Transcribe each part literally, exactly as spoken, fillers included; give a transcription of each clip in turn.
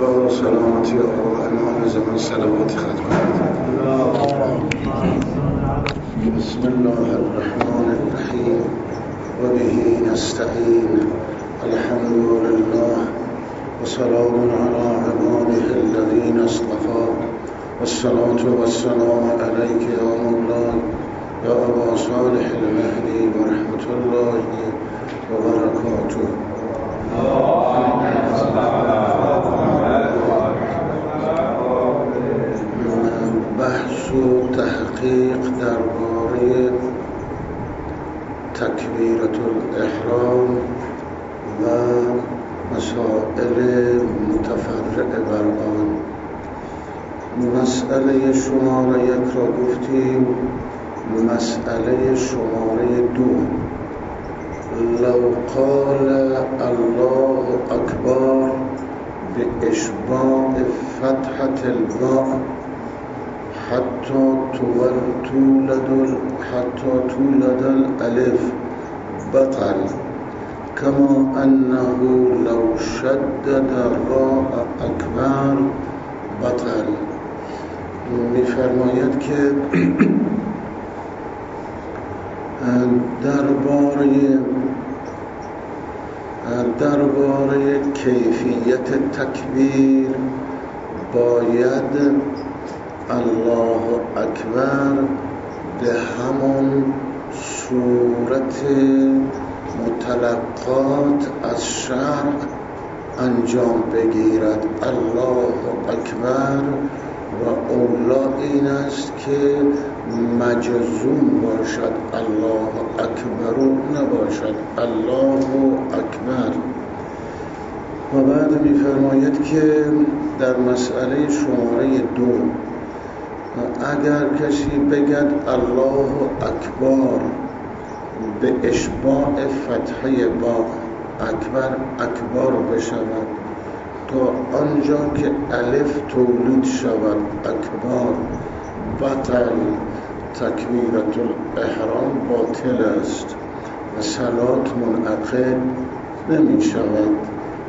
و سلامتی آقا امام زمان صلوات خدمت. بسم الله الرحمن الرحیم و به نستعین. الحمد لله و سلام علی عباده الذین اصطفى والصلاة والسلام علیک یا مولاي یا ابا صالح المهدی و رحمت الله و برکاته. بحث و تحقیق درباره تکبیرة الاحرام و مسائل متفرع بر آن. مسئله شماره یک را گفتیم. مسئله شماره دو، لو قال الله اکبر به اشباع فتحة الباء حتی تولد حتی تولد الالف بطل، كما انه لو شدد الراء اکبر بطل. می‌فرماید که درباره درباره کیفیت تکبیر باید الله اکبر به همون صورت متلقات از شرع انجام بگیرد. الله اکبر و اولا این است که مجزوم باشد، الله اکبر نباشد الله اکبر. و بعد می‌فرماید که در مسئله شماره دو، اگر کسی بگد الله اکبر به اشباع فتحه با اکبر اکبر بشود تا آنجا که الف تولید شود اکبر بطل، تکبیرة الاحرام باطل است و صلات منعقد نمی شود.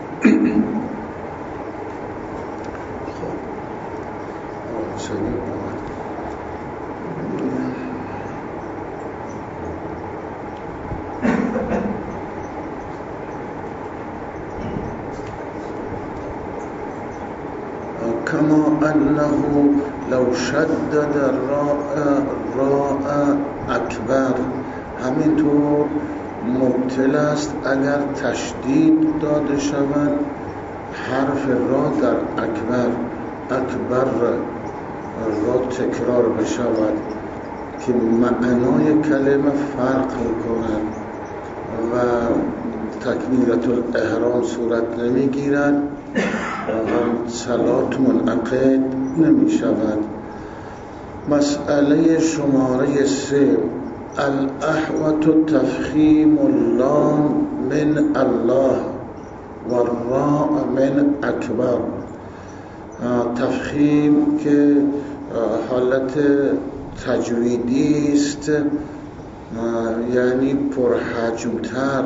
كما أنه لو شدد الراء راء اکبر، همینطور مبتل است اگر تشدید داده شود حرف را در اکبر اکبر را تکرار بشود که معنای کلمه فرق می‌کند و تکبیرة الاحرام صورت نمی‌گیرد و صلات منعقد نمی شود. مسئله شماره سه، الاحوط تفخیم اللام من الله و الراء من اکبر. تفخیم که حالت تجویدی است، یعنی پرحجمتر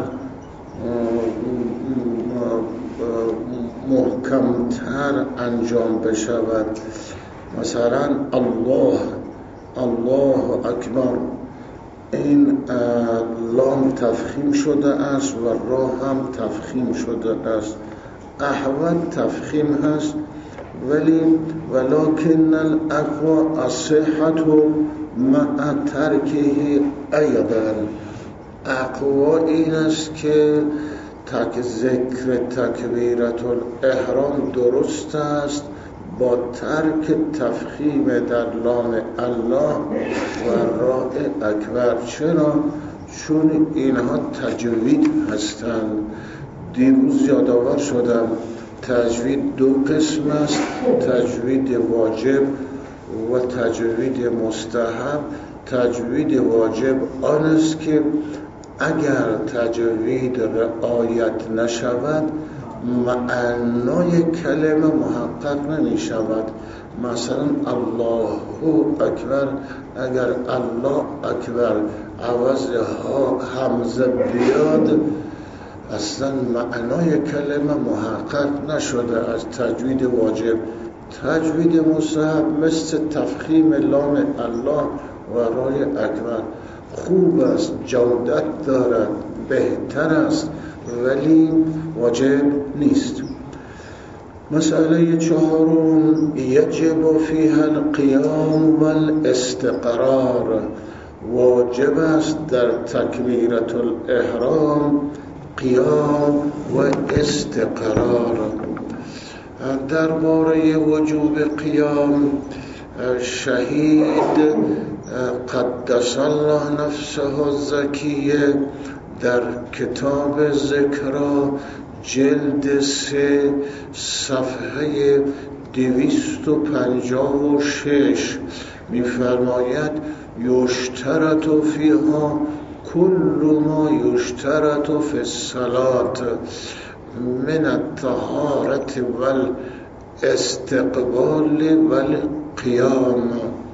محکمتر انجام بشود. مثلا الله الله اکبر، این لام تفخیم شده است و را هم تفخیم شده است. احوط تفخیم هست ولی ولکن الاقوى الصحة مع ترکه ایضا. اقوى این است که تک ذکر تکبیرة الاحرام درست است با ترک تفخیم در لام الله و راء اکبر. چرا؟ چون اینها تجوید هستند. دیروز یادآور شدم تجوید دو قسم است، تجوید واجب و تجوید مستحب. تجوید واجب آن است که اگر تجوید رعایت نشود معنای کلمه محقق نمی شود. مثلا الله اکبر، اگر الله اکبر عوض ها همزه بیاد اصلا معنای کلمه محقق نشده از تجوید واجب. تجوید مستحب مثل تفخیم لام الله و رای اکبر خوب است، جودت دارد، بهتر است، ولی واجب نیست. مسئله چهارم، یجب فیها القیام والاستقرار، واجب است در تکبیرة الاحرام قیام و استقرار. درباره وجوب قیام شهید قدس الله نفسه الزکیه در کتاب ذکرا جلد سه صفحه دویست و پنجاه و شش می‌فرماید یشترط فیها کل ما یشترط فی الصلاة من الطهارة والاستقبال والقیام.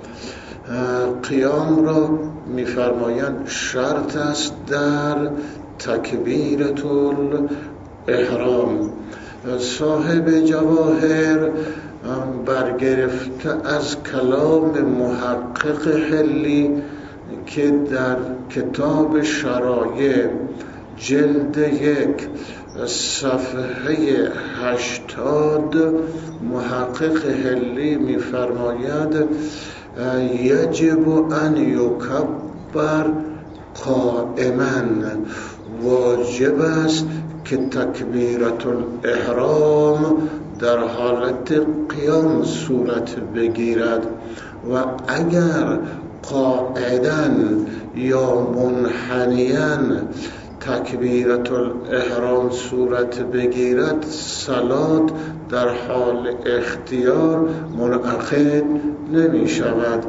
قیام را می‌فرمایند شرط است در تکبیرة الاحرام. صاحب جواهر برگرفته از کلام محقق حلی که در کتاب شرایع جلد یک صفحه هشتاد محقق حلی می‌فرماید یجب ان یکبر قائما، واجب است که تکبیرة الاحرام در حالت قیام صورت بگیرد و اگر قاعداً یا منحنیاً تکبیرة الاحرام صورت بگیرد صلات در حال اختیار منعقد نمی شود.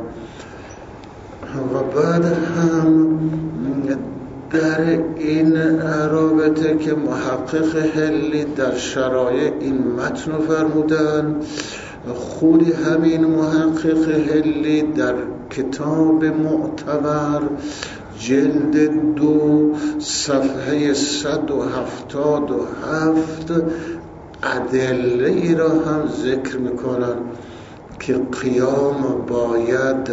و بعد هم در این رابطه که محقق حلی در شرایع این متن فرمودن، خود همین محقق حلی در کتاب معتبر جلد دو صفحه صد و هفتاد و هفت ادله ای را هم ذکر میکنن که قیام باید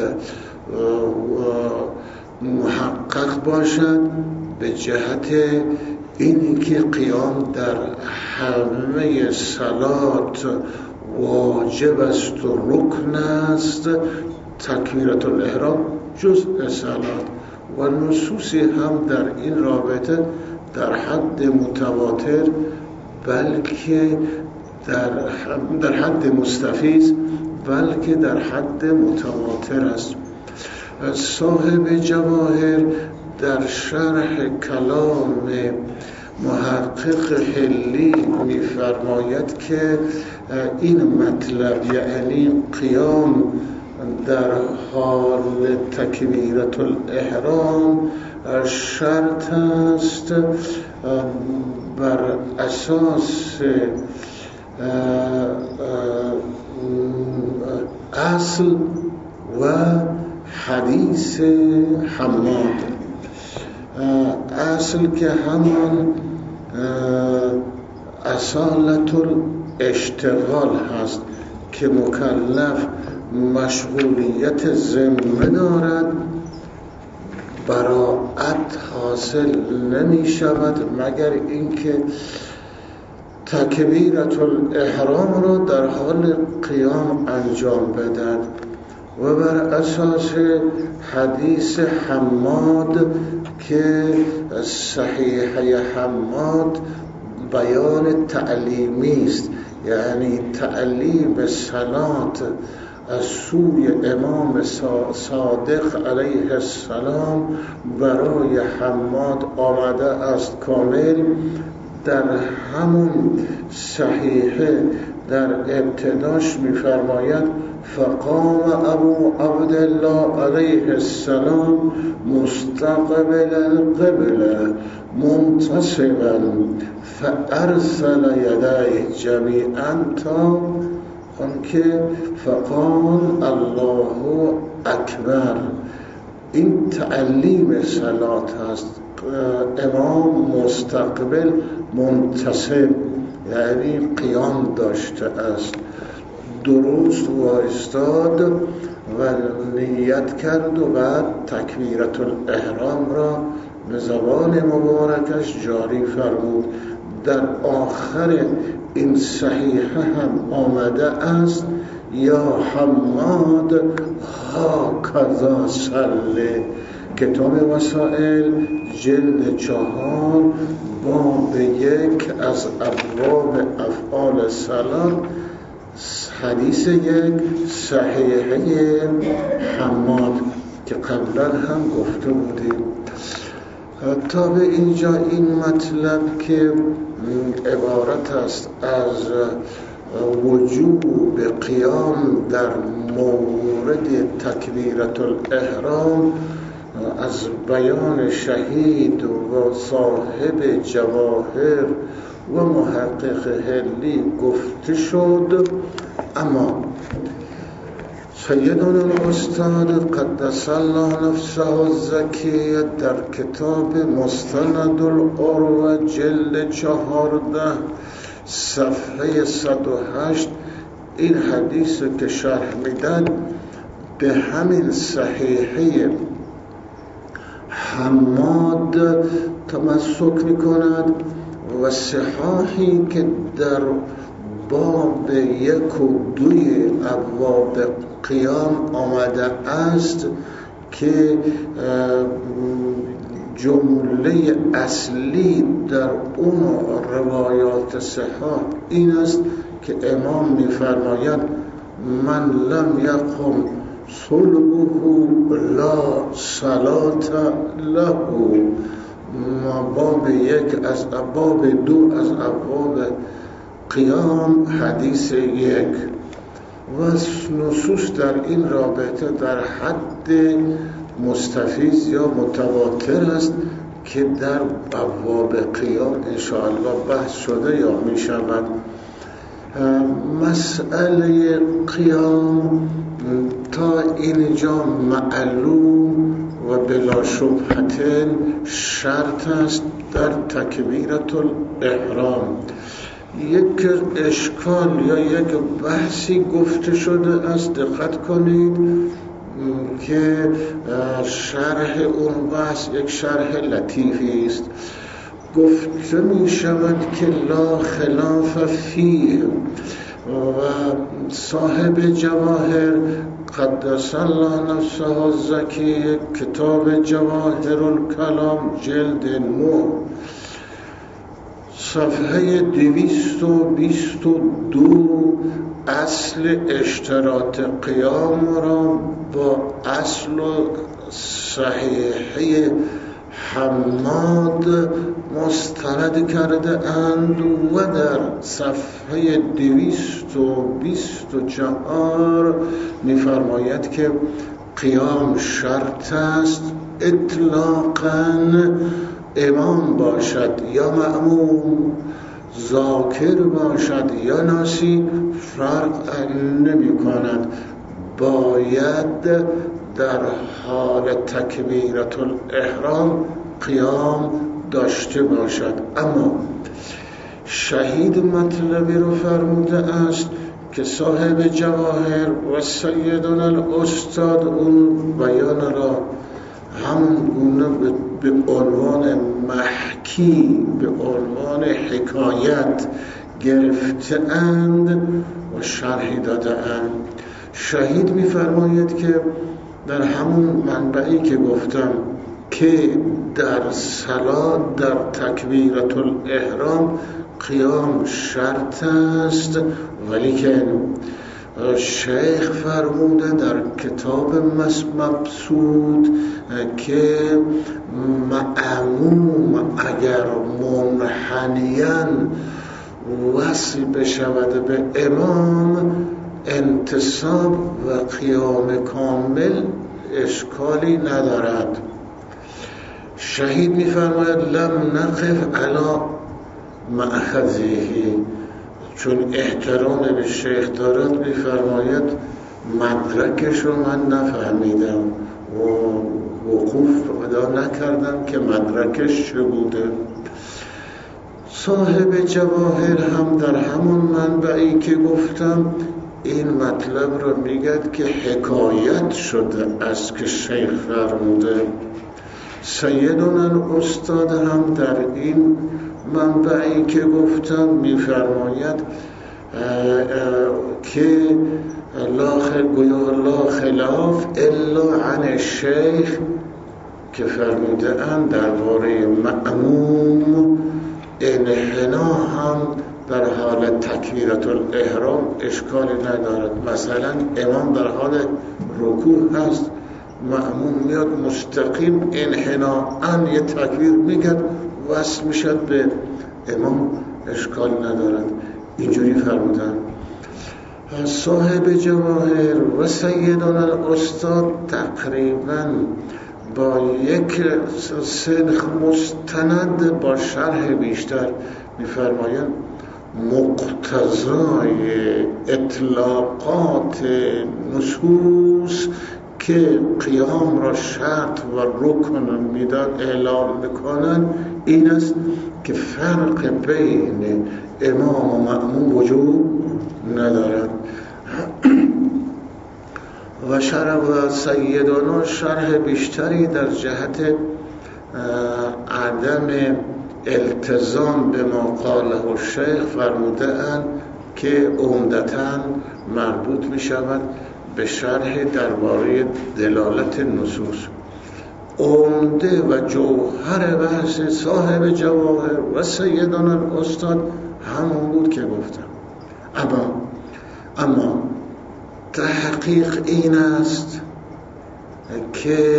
محقق باشد به جهت اینی که قیام در همه صلات واجب است و رکن است، تکبیرة الاحرام جزء صلات. و نصوصی هم در این رابطه در حد متواتر بلکه در, در حد مستفیض بلکه در حد متواتر است. صاحب جواهر در شرح کلام محقق حلی می‌فرماید که این مطلب یعنی قیام در حال تکبیرة الاحرام شرط است بر اساس اصل و حدیث حماد. اصل که همان اصالت الاشتغال هست که مکلف مشغولیت ذمه دارد، براءت حاصل نمی شود مگر اینکه تکبیرة الاحرام را در حال قیام انجام بدهد. و بر اساس حدیث حماد که صحیحه حماد بیان تعلیمی است، یعنی تعلیم صلات از سوی امام صادق علیه السلام برای حماد آمده است کامل. در همون صحیحه در ابتداش می‌فرماید فقام ابو عبدالله علیه السلام مستقبل القبله منتصبا فارسل یدیه جمیعا تا آنکه فقال الله اکبر. این تعلیم صلات هست. امام مستقبل منتصب یعنی قیام داشته است، درست وایستاد و نیت کرد و بعد تکبیرت الاحرام را به زبان مبارکش جاری فرمود. در آخر این صحیحه هم آمده است یا حماد ها کذا صلی. کتاب وسائل جلد چهار باب یک از ابواب افعال صلاة، حدیث یک صحیحه حماد که قبلا هم گفته بودیم. تا به اینجا این مطلب که عبارت است از وجوب قیام در مورد تکبیرت الاحرام از بیان شهید و صاحب جواهر و محقق هلی گفته شد. اما سیدنا الاستاد قدس الله نفسه الزکی در کتاب مستند العروة جلد چهارده صفحه صد و هشت این حدیث که شرح میدن به همین صحیحه حماد تمسک میکند و صحاحی که در باب یک و دوی ابواب قیام آمده است که جمله اصلی در اون روایات صحاح این است که امام می‌فرماید من لم یقم صلبه لا صلاة له. باب یک از باب دو از ابواب قیام حدیث یک و نصوص در این رابطه در حد مستفیض یا متواتر است که در ابواب قیام انشاءالله بحث شده یا می شود. مسئله قیام تا اینجا معلوم و بلا شبهة شرط است در تکبیرت الاحرام. یک اشکال یا یک بحثی گفته شده است، دقت کنید که شرح اون بحث یک شرح لطیفی است. گفته می شود که لا خلاف فیه و صاحب جواهر قدس الله نفسه الزکی کتاب جواهر الکلام جلد نه صفحه دویست و بیست و دو اصل اشتراط قیام را با اصل صحیحه حماد مستند کرده اند و در صفحه دویست و بیست و چهار می فرماید که قیام شرط است اطلاقاً امام باشد یا مأموم، ذاکر باشد یا ناسی فرق نمی کند، باید در حال تکبیرت الاحرام قیام داشته باشد. اما شهید مطلبی رو فرموده است که صاحب جواهر و سیدنا الاستاد اون بیان را همون گونه به عنوان محکی به عنوان حکایت گرفته اند و شرحی داده اند. شهید می فرماید که در همون منبعی که گفتم که در صلاة در تکبیرت الاحرام قیام شرط است، ولی که شیخ فرموده در کتاب مبسوط که مأموم اگر منحنیاً وصل بشود به امام انتصاب و قیام کامل اشکالی ندارد. شهید می‌فرماید لم نقف علی مأخذه، چون احترام به شیخ دارد می‌فرماید مدرکش رو من نفهمیدم و وقوف پیدا نکردم که مدرکش چه بوده. صاحب جواهر هم در همون منبعی که گفتم این مطلب رو میگد که حکایت شده است که شیخ فرموده. سیدنا استاد هم در این منبعی که گفتم میفرماید که لا خلاف الا عن الشیخ، که فرموده اند درباره مأموم انحنا هم در حال تکبیرة الاحرام اشکالی ندارد. مثلا امام در حال رکوع هست، مأموم میاد مستقیم انحناءً یه تکبیر میگد وصل میشد به امام، اشکال ندارد. اینجوری فرمودن صاحب جواهر و سیدنا استاد. تقریبا با یک سنخ مستند با شرح بیشتر میفرمایند مقتضای اطلاقات نصوص که قیام را شرط و رکن میدان اعلام میکنن این است که فرق بین امام و مأموم وجود ندارد. و شرح و سیدنا شرح بیشتری در جهت عدم التزام به ما قاله الشیخ فرموده اند که عمدتاً مربوط می شود به شرح درباره دلالت نصوص. عمده و جوهر بحث صاحب جواهر و سیدنا استاد همون بود که گفتم. اما اما تحقیق این است که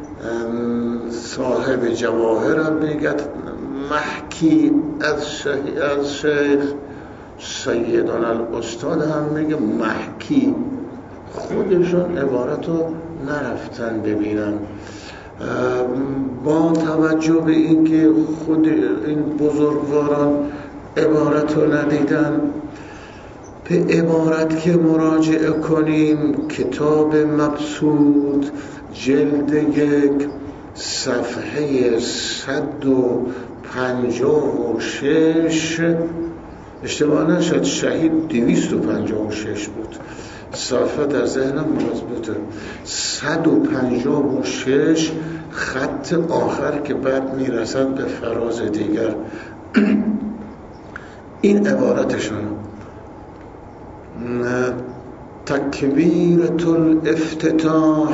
صاحب جواهر هم میگد محکی از شیخ, از شیخ سیدنا الاستاد هم میگه محکی. خودشون عبارت رو نرفتن ببینن، با توجه به اینکه خود این بزرگواران عبارت رو ندیدن، به عبارت که مراجعه کنیم کتاب مبسوط جلد یک صفحه صد و پنجاه و شش، اشتباه نشد شهید دویست و پنجاه و شش بود، صفحه در ذهنم مضبوطه، صد و پنجاه و شش خط آخر که بعد میرسد به فراز دیگر. این عبارتشون تکبیرة الافتتاح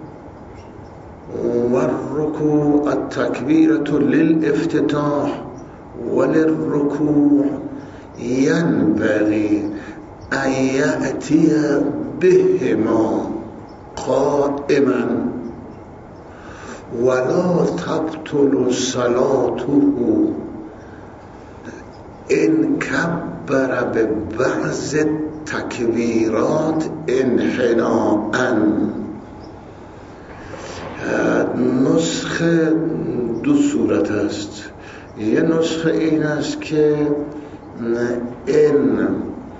والركوع، التكبيرة للافتتاح وللركوع ينبغي أن يأتي بهما قائما ولا تبطل صلاته إن كبر ببعض التكبيرات انحناءً. نسخه دو صورت است. یه نسخه این است که این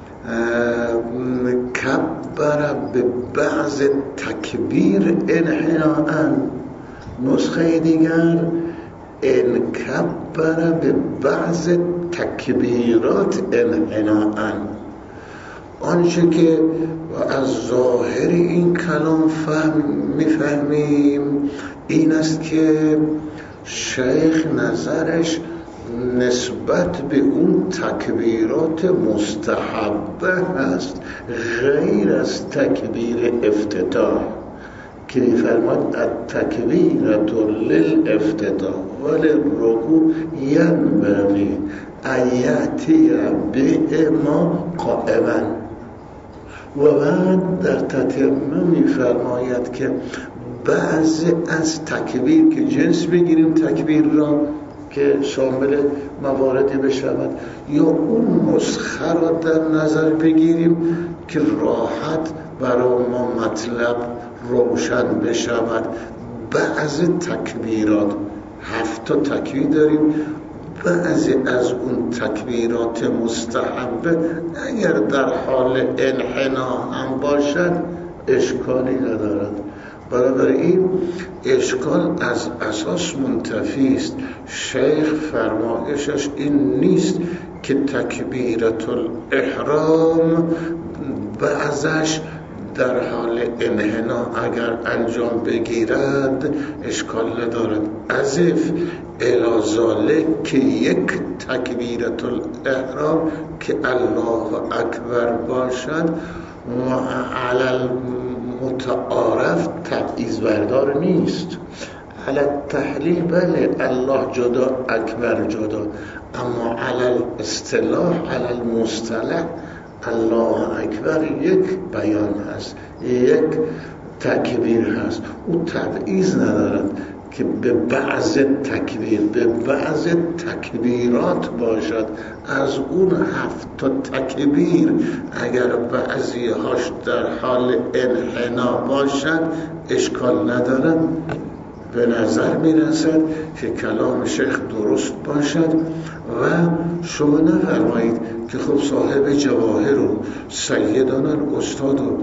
کبر به بعض تکبیر انحناءً، نسخه دیگر این کبر به بعض تکبیرات انحناءً. آنچه که از ظاهر این کلام فهم میفهمیم این است که شیخ نظرش نسبت به اون تکبیرات مستحبه هست، غیر از تکبیر افتتاح که میفرماد التکبیرة للافتتاح وللرکوع ینبغی ان یأتی بهما قائما. و بعد در تتمه میفرماید که بعض از تکبیر که جنس بگیریم تکبیر را که شامل مواردی بشود، یا اون نسخه را در نظر بگیریم که راحت برای ما مطلب روشن بشود. بعض تکبیرات هفت تا تکبیر داریم، بعضی از اون تکبیرات مستحبه اگر در حال انحنا هم باشد اشکالی ندارد. بنابراین اشکال از اساس منتفی است. شیخ فرمایشش این نیست که تکبیرت الاحرام بعضش در حال انحنا اگر انجام بگیرد اشکال ندارد. عزف الازاله که یک تکبیرت الاحرام که الله اکبر باشد و علل متعارف تبعیض بردار نیست. علل تحلیل بله الله جدا اکبر جدا، اما علل اصطلاح علل مصطلح الله اکبر یک بیان هست، یک تکبیر هست. او تبعیض ندارد که به بعض تکبیر به بعض تکبیرات باشد. از اون هفت تا تکبیر اگر بعضی هاش در حال انحنا باشد اشکال ندارد. به نظر می رسد که کلام شیخ درست باشد و شما نفرمایید که خب صاحب جواهر و سیدان استاد و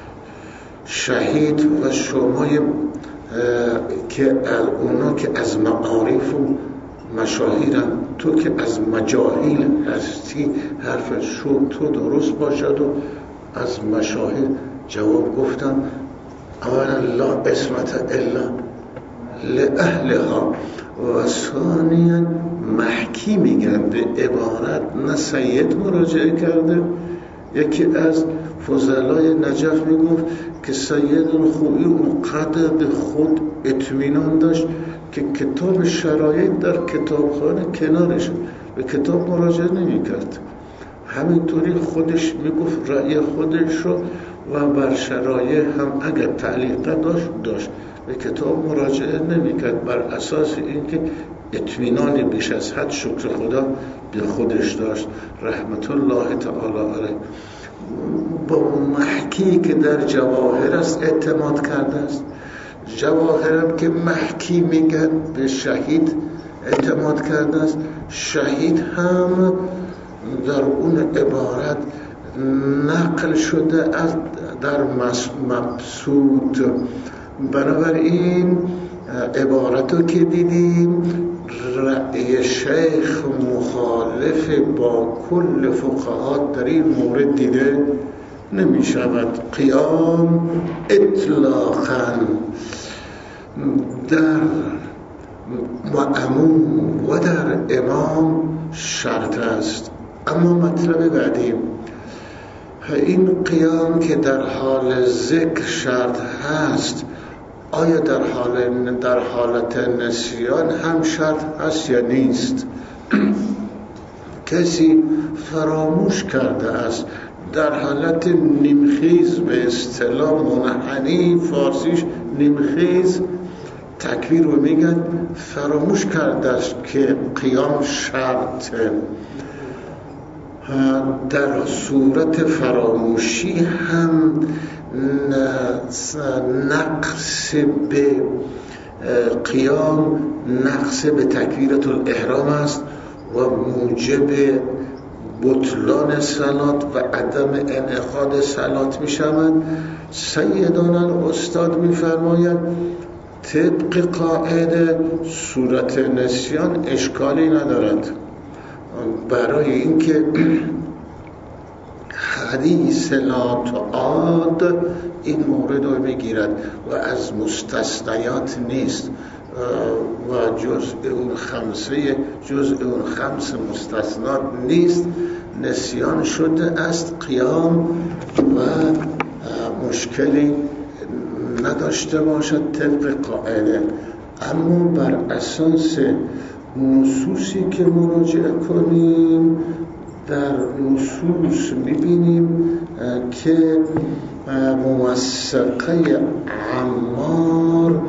شهید و شما که اونا که از معارف و مشاهیرن، تو که از مجاهیل هستی، حرف شو تو درست باشد و از مشاهیر. جواب گفتم اولا لا اسمت الا لأهلها و ثانیا محکی میگن به عبارت نه سید مراجعه کرده. یکی از فضلای نجف میگفت که سید الخوئی اونقدر به خود اطمینان داشت که کتاب شرایط در کتابخانه کنارش، به کتاب مراجعه نمیکرد، همینطوری خودش میگفت رأی خودش رو و بر شرایط هم اگر تعلیق داشت داشت به کتاب مراجعه نمیکرد، بر اساس اینکه اطمینان بیش از حد شکر خدا به خودش داشت رحمت الله تعالی علیه. با محکی که در جواهر است اعتماد کرده است. جواهرم که محکی میگن به شهید اعتماد کرده است. شهید هم در اون عبارت نقل شده از در مبسوط. بنابراین عبارتو که دیدیم رأی شیخ مخالف با کل فقهات در این مورد دیده نمی شود. قیام اطلاقاً در مأموم و در امام شرط است. اما مطلب بعدی این قیام که در حال ذکر شرط هست، آیا در حال در حالت نسیان هم شرط هست یا نیست؟ کسی فراموش کرده است در حالت نیمخیز، به اصطلاح منحنی فارسیش نیمخیز تکبیر رو میگن، فراموش کرده است که قیام شرطه. در صورت فراموشی هم نقص به قیام نقص به تکبیرت الاحرام است و موجب بطلان صلات و عدم انعقاد صلات می شود. سیدان الاستاد می فرماید طبق قاعده صورت نسیان اشکالی ندارد، برای اینکه حدیث لا تعاد این مورد رو میگیرد و از مستثنیات نیست و جزء اون خمسه جزء اون خمس مستثنات نیست. نسیان شده است قیام و مشکلی نداشته باشد طبق قاعده. اما بر اساس نصوصی که مراجعه کنیم، در نصوص میبینیم که موثقه عمار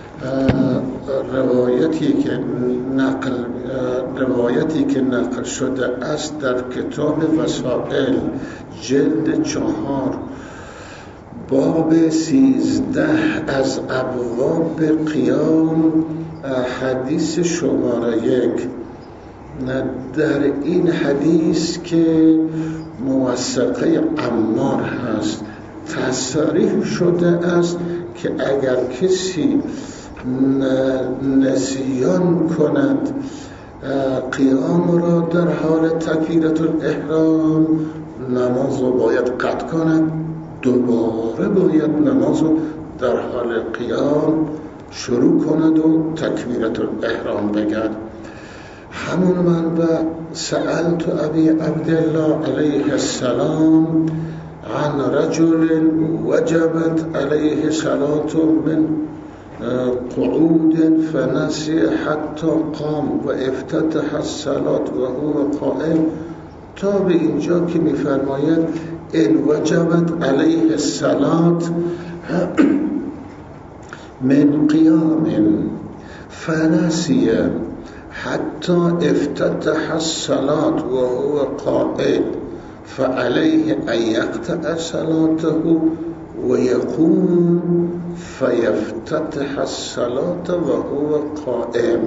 روایتی که نقل روایتی که نقل شده است در کتاب وسائل جلد چهار باب سیزده از ابواب قیام حدیث شماره یک. در این حدیث که موثقه عمار هست تصریح شده است که اگر کسی نسیان کند قیام را در حال تکبیرة الاحرام، نماز رو باید قطع کند، دوباره باید نماز رو در حال قیام شروع کند و تکبیرة الاحرام بگد. همون منبع سألت ابی عبدالله علیه السلام عن رجل وجبت علیه صلاة من قعود فنسی حتی قام و افتتح الصلاة و هو قائم، تا به اینجا که می‌فرماید ان وجبت علیه الصلاة من قیام فنسی حتی افتتح الصلاة و هو قائم فعليه ان يقطع صلاته و یقوم فیفتتح الصلاة و هو قائم.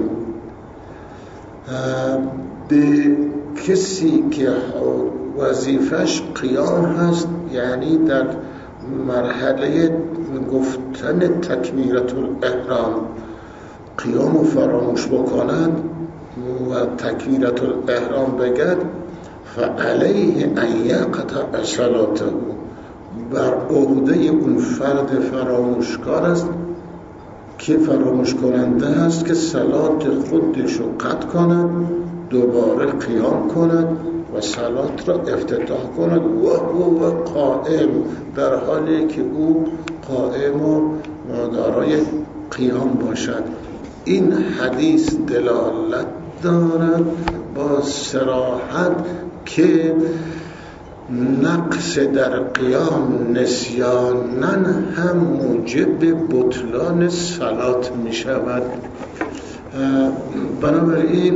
به کسی که وظیفش قیام هست، یعنی در مرحله گفتن تکبیرة الاحرام قیام و فراموش بکند و تکبیرة الاحرام بگد، فعلیه ان یقطع صلاته، بر عهده اون فرد فراموشکار است که فراموش کننده است که صلات خودش رو قطع کند، دوباره قیام کند و صلات را افتتاح کند و هو قائم، در حالی که او قائم و دارای قیام باشد. این حدیث دلالت دارد با صراحت که نقص در قیام نسیانن هم موجب بطلان صلات می شود. بنابراین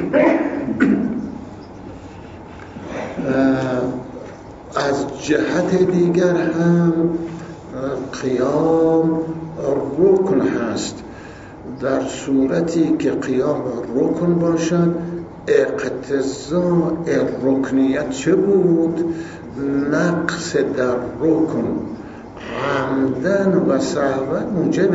از جهت دیگر هم قیام رکن هست. در صورتی که قیام رکن باشد، اقتضاء رکنیت چه بود؟ نقص در رکن عمدن و سهوا موجب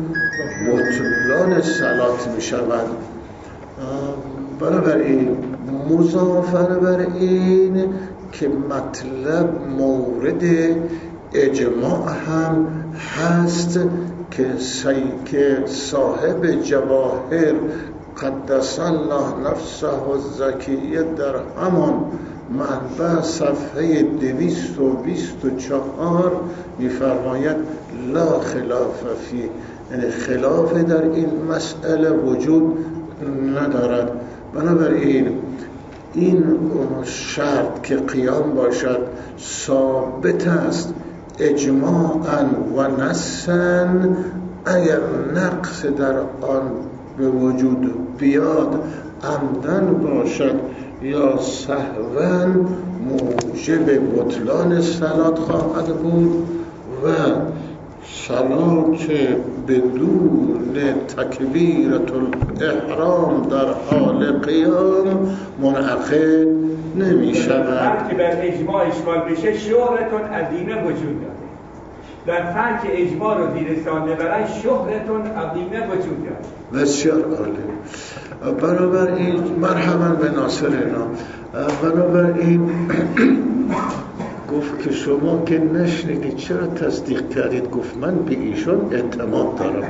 بطلان صلات می شود. بنابراین مضافاً بر این که مطلب مورد اجماع هم هست که که صاحب جواهر قدس الله نفسه و زکیه در همان منبع صفحه دویست و بیست و چهار می‌فرماید لا خلاف فی، یعنی خلاف در این مسئله وجود ندارد. بنابراین این شرط که قیام باشد ثابت است اجماعاً و نصاً. اگر نقص در آن به وجود بیاد، عمدن باشد یا سهواً، موجب بطلان صلات خواهد بود و صلات بدون تکبیرة الاحرام در حال قیام منعقد نمی شود. که بر اجماع اشکال بشه شهرتون عظیمه وجود داره. در فرق اجماع رو دیرستان برای شهرتون عظیمه وجود داره. بسیار عالی. بنابراین مرحبا به ناصرنا. بنابراین گفت که شما که نشنیدید چرا تصدیق کردید؟ گفت من به ایشون اعتماد دارم.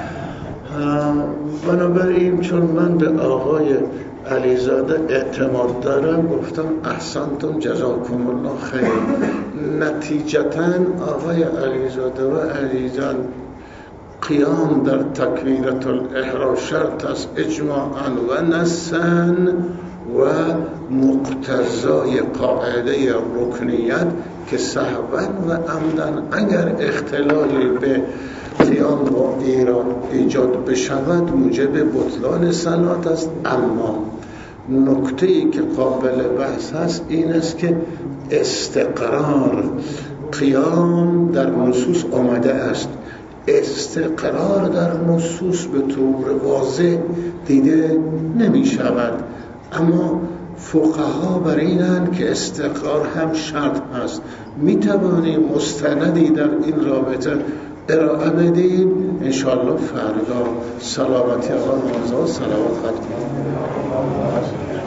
بنابراین چون من به آقای علیزاده اعتماد دارم، گفتم احسنتم جزاکم الله خیر. نتیجتاً آقای علیزاده و علیزان قیام در تکبیرة الاحرام شرط است اجماعاً و نصاً و مقتضای قاعده رکنیت که سهواً و عمداً اگر اختلالی به قیام با ایران ایجاد بشود موجب بطلان صلات است. اما نکته‌ای که قابل بحث هست این است که استقرار قیام در نصوص آمده است، استقرار در نصوص به طور واضح دیده نمی شود، اما فقها بر اینند که استقرار هم شرط هست. می توانیم مستندی در این رابطه ارائه بدیم؟ انشاءالله فردا. سلامتی آقا مرزا، صلوات ختم.